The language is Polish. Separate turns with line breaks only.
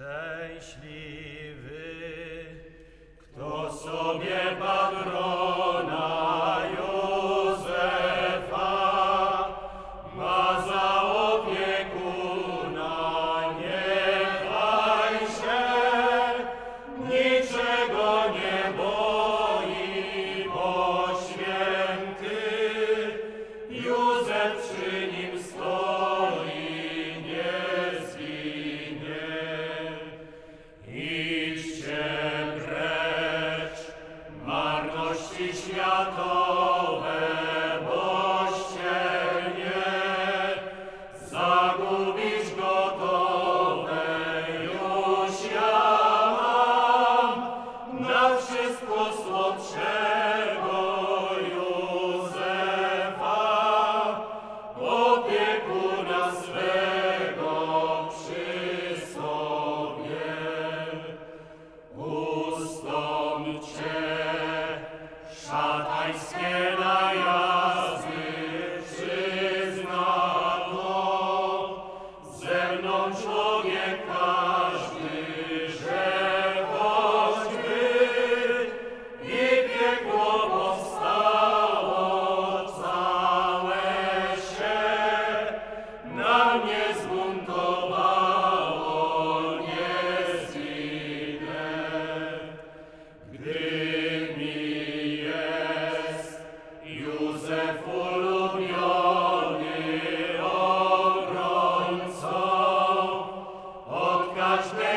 Szczęśliwy, kto sobie patrona Józefa ma za opiekuna, niechaj się niczego nie boi, bo święty Józef przy nim stoi, nie zginie. Idźcie precz, marności światowe, boście nie zagubić gotowe. Już ja mam na wszystko słodszego Józefa, opiekuna swego przy sobie. Ustąpcie szatańskie najazdy, przyzna to ze mną człowiek każdy, że choćby i piekło powstało całe się na mnie zbuntowało, nie zginę. Gdy mi jest Józef ulubiony obrońcą od każdego